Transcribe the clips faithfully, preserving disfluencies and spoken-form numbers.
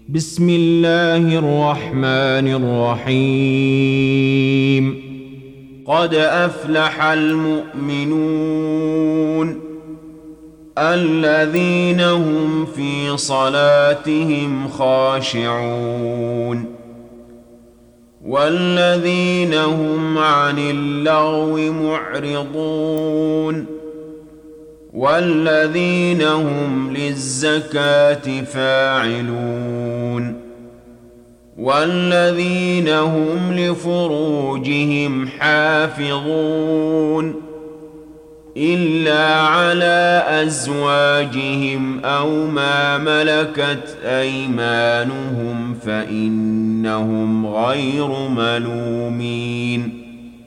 بسم الله الرحمن الرحيم قد أفلح المؤمنون الذين هم في صلاتهم خاشعون والذين هم عن اللغو معرضون والذين هم للزكاة فاعلون والذين هم لفروجهم حافظون إلا على أزواجهم أو ما ملكت أيمانهم فإنهم غير ملومين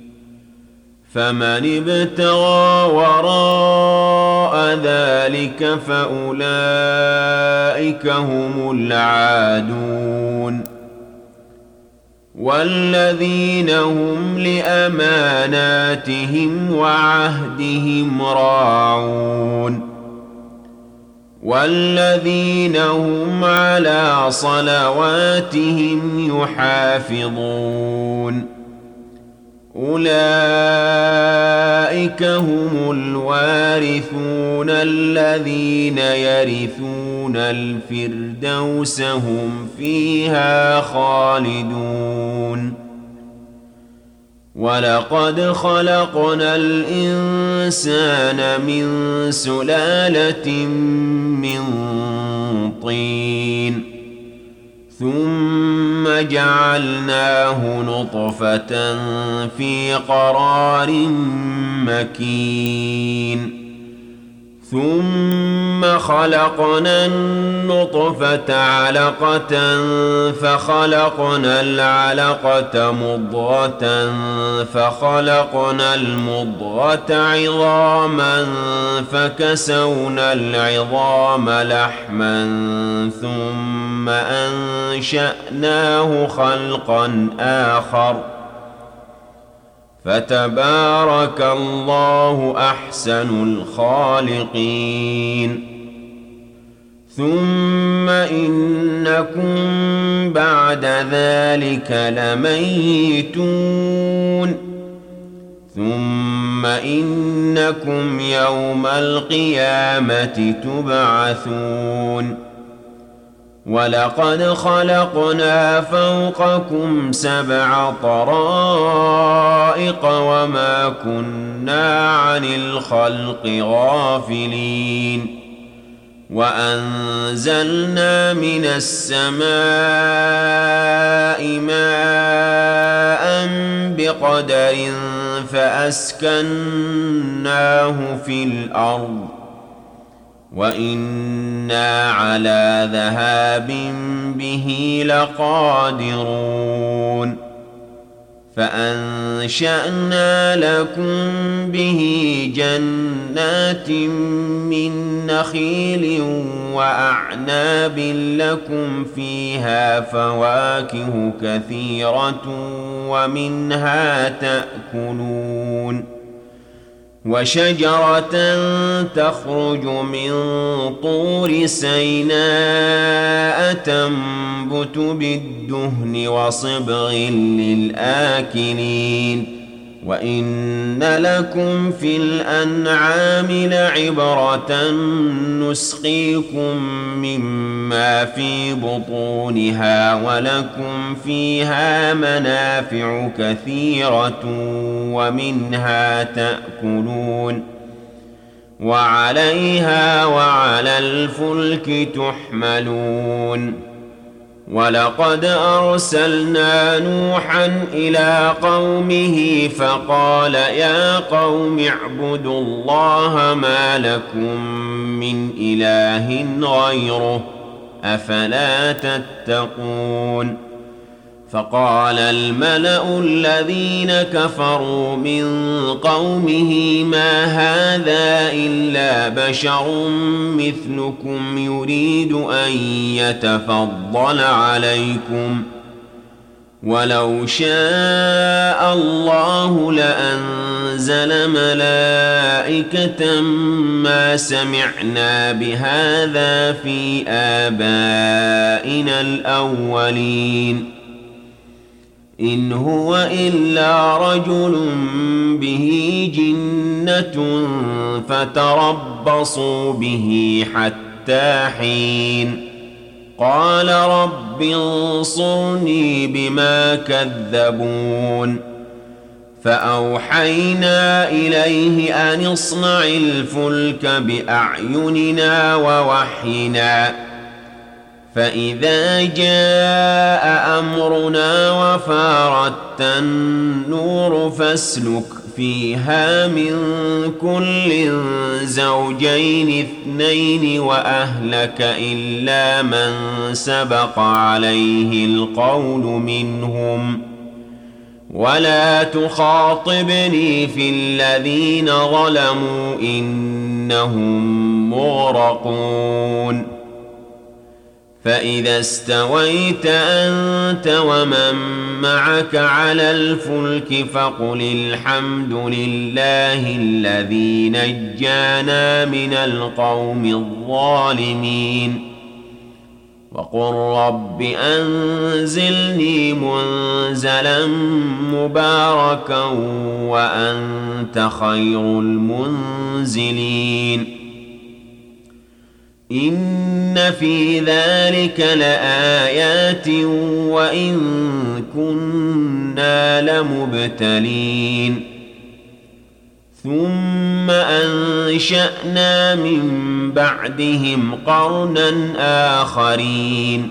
فمن ابتغى وراء ذلك فأولئك هم العادون والذين هم لأماناتهم وعهدهم راعون والذين هم على صلواتهم يحافظون أولئك هم الوارثون الذين يرثون الفردوس هم فيها خالدون ولقد خلقنا الإنسان من سلالة من طين ثم جعلناه نطفة في قرار مكين ثم خلقنا النطفة علقة فخلقنا العلقة مضغة فخلقنا المضغة عظاما فكسونا العظام لحما ثم أنشأناه خلقا آخر فتبارك الله أحسن الخالقين ثم إنكم بعد ذلك لميتون ثم إنكم يوم القيامة تبعثون ولقد خلقنا فوقكم سبع طرائق وما كنا عن الخلق غافلين وأنزلنا من السماء ماء بقدر فأسكناه في الأرض وإنا على ذهاب به لقادرون فأنشأنا لكم به جنات من نخيل وأعناب لكم فيها فواكه كثيرة ومنها تأكلون وشجرة تخرج من طور سيناء تنبت بالدهن وصبغ للآكلين وإن لكم في الأنعام لعبرة نسقيكم مما في بطونها ولكم فيها منافع كثيرة ومنها تأكلون وعليها وعلى الفلك تحملون ولقد أرسلنا نوحا إلى قومه فقال يا قوم اعبدوا الله ما لكم من إله غيره أفلا تتقون فقال الملأ الذين كفروا من قومه ما هذا إلا بشر مثلكم يريد أن يتفضل عليكم ولو شاء الله لأنزل ملائكة ما سمعنا بهذا في آبائنا الأولين إن هو إلا رجل به جنة فتربصوا به حتى حين قال رب انصرني بما كذبون فأوحينا إليه أن اصنع الفلك بأعيننا ووحينا فإذا جاء أمرنا وفارت النور فاسلك فيها من كل زوجين اثنين وأهلك إلا من سبق عليه القول منهم ولا تخاطبني في الذين ظلموا إنهم مغرقون فإذا استويت أنت ومن معك على الفلك فقل الحمد لله الذي نجانا من القوم الظالمين وقل رب أنزلني منزلا مباركا وأنت خير المنزلين إن في ذلك لآيات وإن كنا لمبتلين ثم أنشأنا من بعدهم قرنا آخرين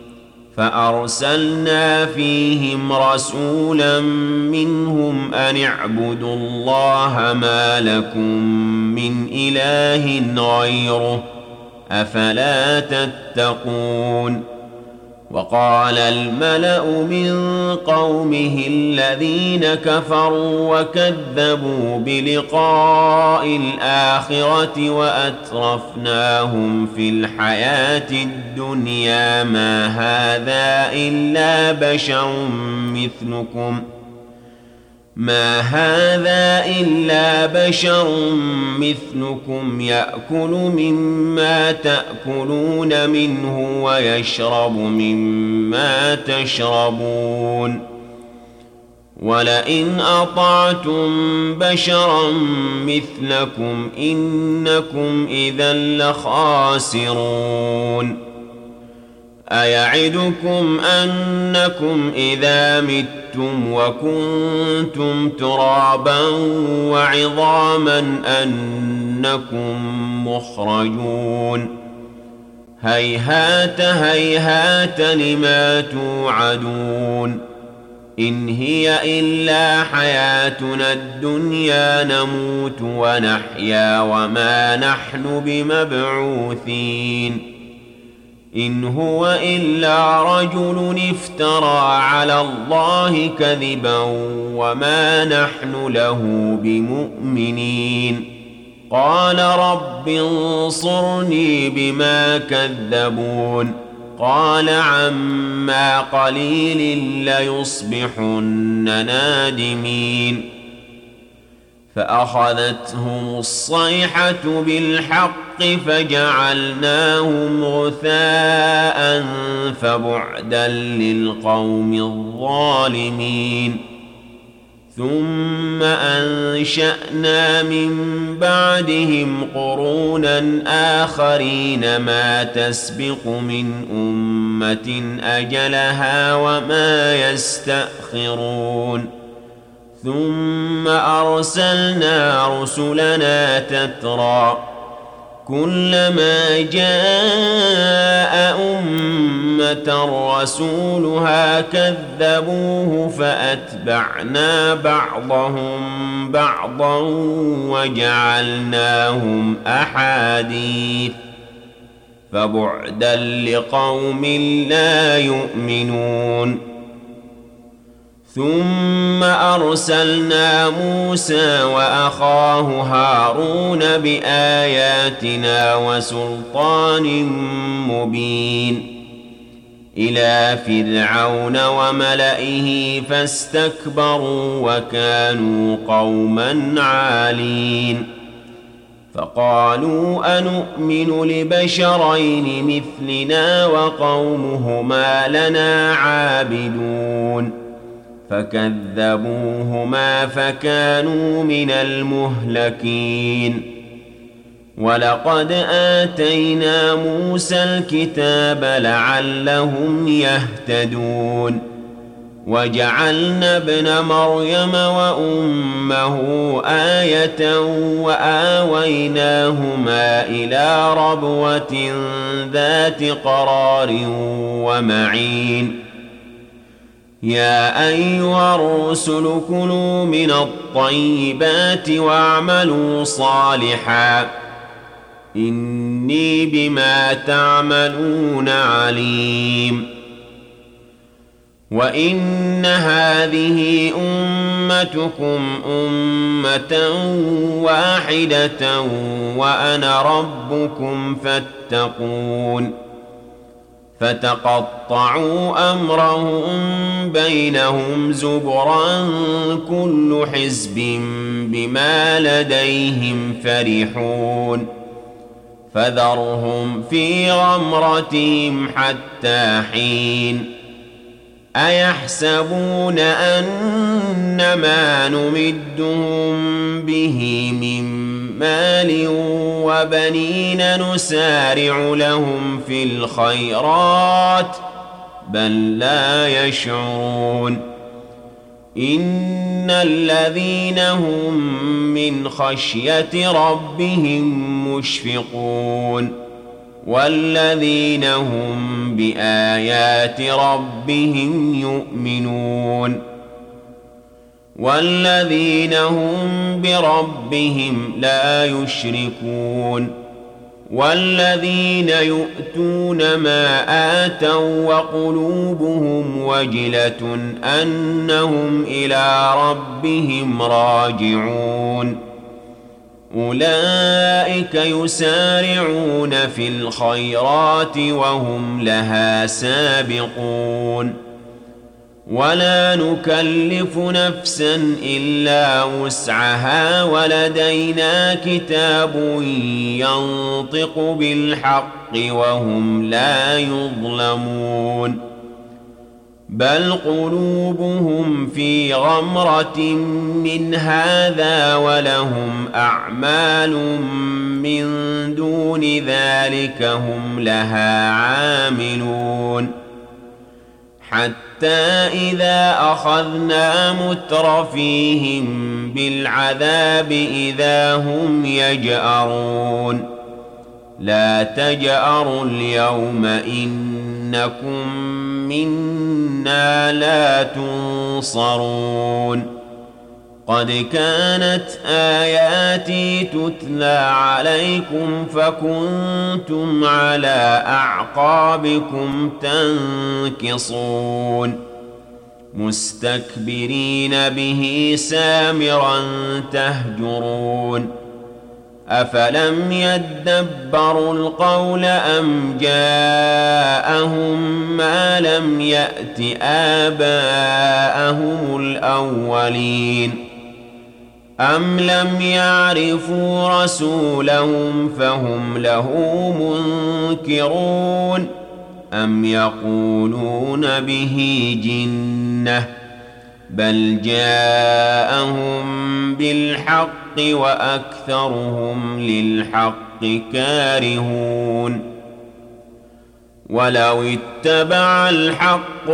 فأرسلنا فيهم رسولا منهم أن اعبدوا الله ما لكم من إله غيره أفلا تتقون وقال الملأ من قومه الذين كفروا وكذبوا بلقاء الآخرة وأترفناهم في الحياة الدنيا ما هذا إلا بشر مثلكم ما هذا إلا بشر مثلكم يأكل مما تأكلون منه ويشرب مما تشربون ولئن أطعتم بشرا مثلكم إنكم إذا لخاسرون أيعدكم أنكم إذا متم وكنتم ترابا وعظاما أنكم مخرجون هيهات هيهات لما توعدون إن هي إلا حياتنا الدنيا نموت ونحيا وما نحن بمبعوثين إن هو إلا رجل افترى على الله كذبا وما نحن له بمؤمنين قال رب انصرني بما كذبون قال عما قليل ليصبحن نادمين فأخذتهم الصيحة بالحق فجعلناهم غثاء فبعدا للقوم الظالمين ثم أنشأنا من بعدهم قرونا آخرين ما تسبق من أمة أجلها وما يستأخرون ثم أرسلنا رسلنا تترى كلما جاء أمة رسولها كذبوه فأتبعنا بعضهم بعضا وجعلناهم أحاديث فبعدا لقوم لا يؤمنون ثم أرسلنا موسى وأخاه هارون بآياتنا وسلطان مبين إلى فرعون وملئه فاستكبروا وكانوا قوما عالين فقالوا أنؤمن لبشرين مثلنا وقومهما لنا عابدون فكذبوهما فكانوا من المهلكين ولقد آتينا موسى الكتاب لعلهم يهتدون وجعلنا ابن مريم وأمه آية وآويناهما إلى ربوة ذات قرار ومعين يا أيها الرسل كلوا من الطيبات واعملوا صالحا إني بما تعملون عليم وإن هذه أمتكم أمة واحدة وأنا ربكم فاتقون فتقطعوا أمرهم بينهم زبرا كل حزب بما لديهم فرحون فذرهم في غمرتهم حتى حين أيحسبون أن ما نمدهم به من مال وبنين نسارع لهم في الخيرات بل لا يشعرون إن الذين هم من خشية ربهم مشفقون والذين هم بآيات ربهم يؤمنون والذين هم بربهم لا يشركون والذين يؤتون ما آتوا وقلوبهم وجلة أنهم إلى ربهم راجعون أولئك يسارعون في الخيرات وهم لها سابقون ولا نكلف نفسا إلا وسعها ولدينا كتاب ينطق بالحق وهم لا يظلمون بل قلوبهم في غمرة من هذا ولهم أعمال من دون ذلك هم لها عاملون حتى إذا أخذنا مترفيهم بالعذاب إذا هم يجأرون لا تجأروا اليوم إنكم منا لا تنصرون قد كانت آياتي تتلى عليكم فكنتم على أعقابكم تنكصون مستكبرين به سامرا تهجرون أفلم يدبروا القول أم جاءهم ما لم يأت آباءهم الأولين أم لم يعرفوا رسولهم فهم له منكرون أم يقولون به جنة بل جاءهم بالحق وأكثرهم للحق كارهون ولو اتبع الحق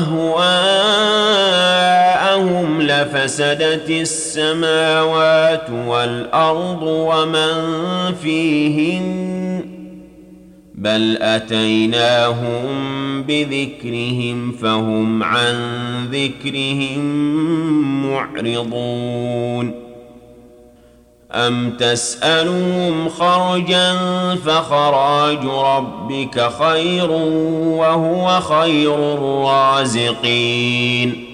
أهواءهم لفسدت السماوات والأرض ومن فيهن بل أتيناهم بذكرهم فهم عن ذكرهم معرضون أم تسألهم خرجا فخراج ربك خير وهو خير الرازقين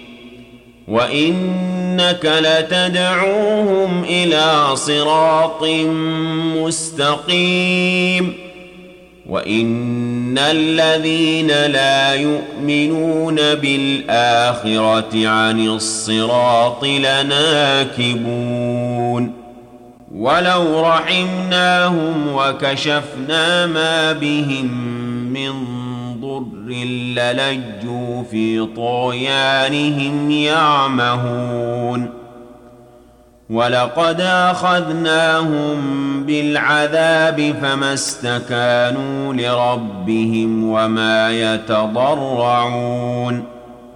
وإنك لتدعوهم إلى صراط مستقيم وإن الذين لا يؤمنون بالآخرة عن الصراط لناكبون ولو رحمناهم وكشفنا ما بهم من ضر للجوا في طغيانهم يعمهون ولقد أخذناهم بالعذاب فما استكانوا لربهم وما يتضرعون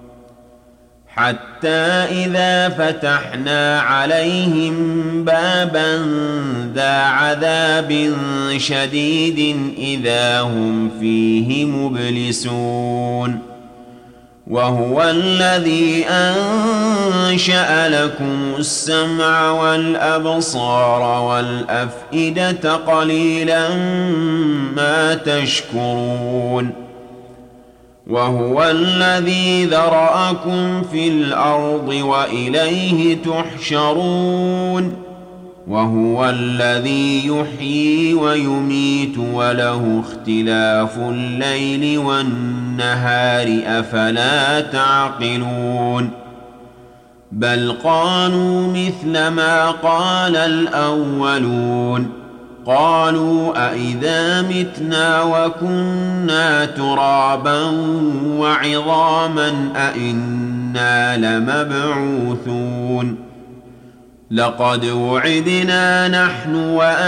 حتى إذا فتحنا عليهم بابا ذا عذاب شديد إذا هم فيه مبلسون وهو الذي أنشأ لكم السمع والأبصار والأفئدة قليلا ما تشكرون وهو الذي ذرأكم في الأرض وإليه تحشرون وهو الذي يحيي ويميت وله اختلاف الليل والنهار أفلا تعقلون بل قالوا مثل ما قال الأولون قالوا أئذا متنا وكنا ترابا وعظاما أئنا لمبعوثون لقد وعدنا نحن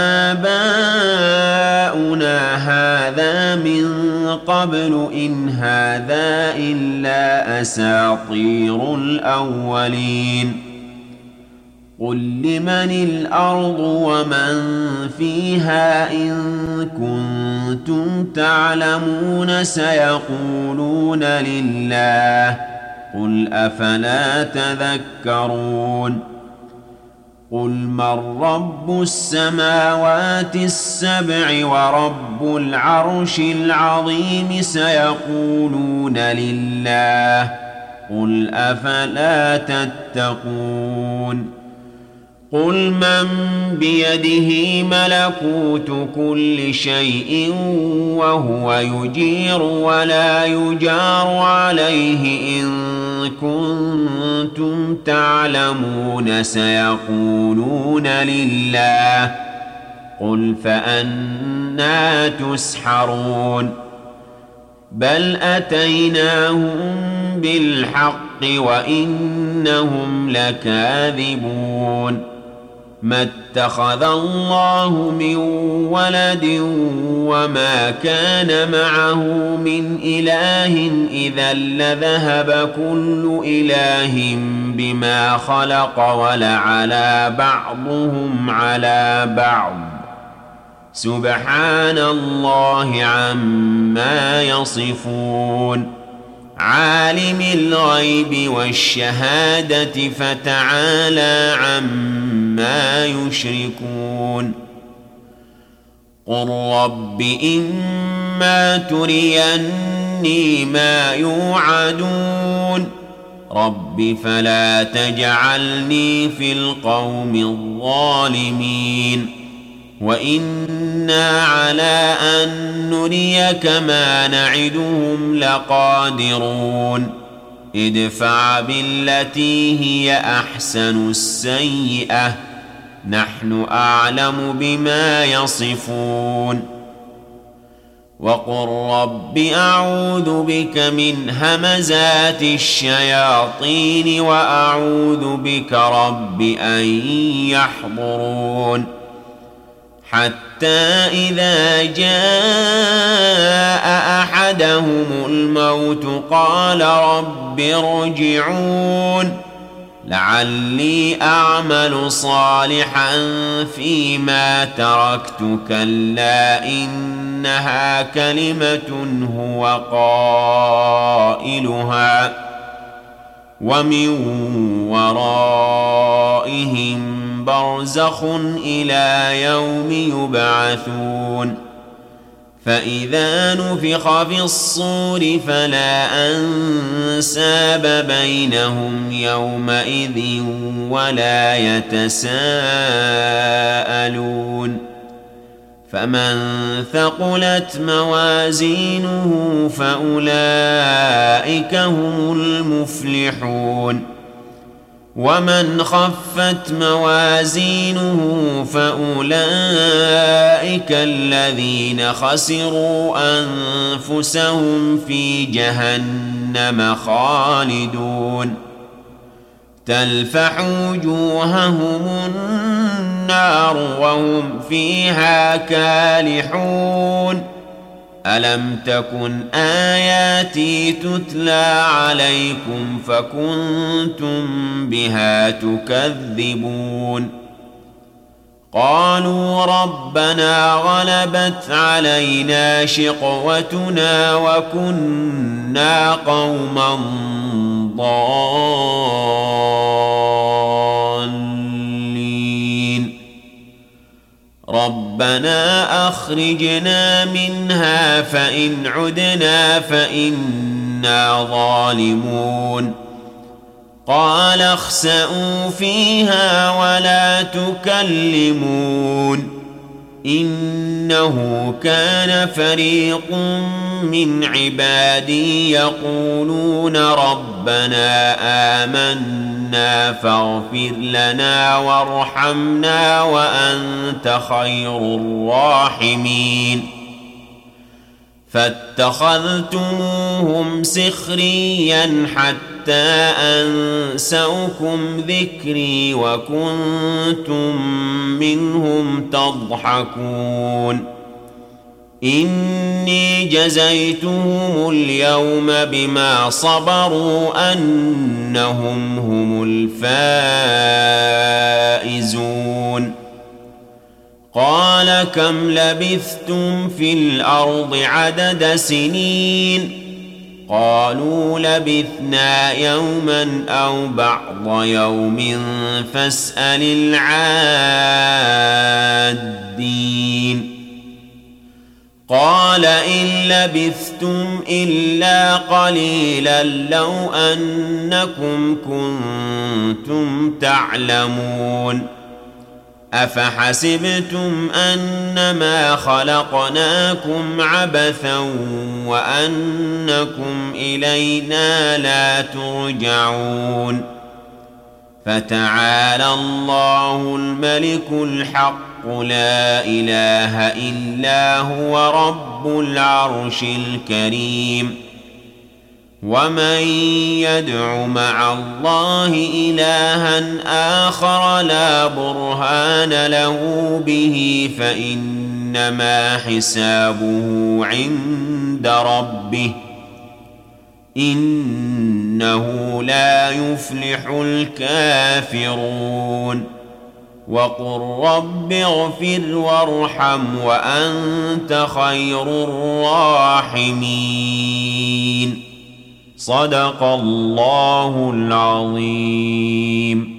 وآباؤنا هذا من قبل إن هذا إلا أساطير الأولين قل لمن الأرض ومن فيها إن كنتم تعلمون سيقولون لله قل أفلا تذكرون قل من رب السماوات السبع ورب العرش العظيم سيقولون لله قل أفلا تتقون قل من بيده ملكوت كل شيء وهو يجير ولا يجار عليه إن كنتم تعلمون سيقولون لله قل فأنى تسحرون بل أتيناهم بالحق وإنهم لكاذبون ما اتخذ الله من ولد وما كان معه من إله إذا لذهب كل إله بما خلق ولعلى بعضهم على بعض سبحان الله عما يصفون عالم الغيب والشهادة فتعالى عما يشركون قل رب إما تريني ما يوعدون رب فلا تجعلني في القوم الظالمين وإنا على أن نريك ما نعدهم لقادرون ادفع بالتي هي أحسن السيئة نحن أعلم بما يصفون وقل رب أعوذ بك من همزات الشياطين وأعوذ بك رب أن يحضرون حتى إذا جاء أحدهم الموت قال رب ارجعون لعلي أعمل صالحا فيما تركت كلا إنها كلمة هو قائلها ومن ورائهم برزخ إلى يوم يبعثون فإذا نفخ في الصور فلا أنساب بينهم يومئذ ولا يتساءلون فمن ثقلت موازينه فأولئك هم المفلحون ومن خفت موازينه فأولئك الذين خسروا أنفسهم في جهنم خالدون تلفح وجوههم النار وهم فيها كالحون ألم تكن آياتي تتلى عليكم فكنتم بها تكذبون قالوا ربنا غلبت علينا شقوتنا وكنا قوما ضالين ربنا أخرجنا منها فإن عدنا فإنا ظالمون قال اخسئوا فيها ولا تكلمون إنه كان فريق من عبادي يقولون ربنا آمنا فاغفر لنا وارحمنا وأنت خير الراحمين فاتخذتموهم سخريا حتى أنسوكم ذكري وكنتم منهم تضحكون إني جزيتهم اليوم بما صبروا أنهم هم الفائزون قال كم لبثتم في الأرض عدد سنين قالوا لبثنا يوما أو بعض يوم فاسأل العادين قال إن لبثتم إلا قليلا لو أنكم كنتم تعلمون أفحسبتم أنما خلقناكم عبثا وأنكم إلينا لا ترجعون فتعالى الله الملك الحق لا إله إلا هو رب العرش الكريم ومن يدع مع الله إلها آخر لا برهان له به فإنما حسابه عند ربه إنه لا يفلح الكافرون وقل رب اغفر وارحم وأنت خير الراحمين صدق الله العظيم.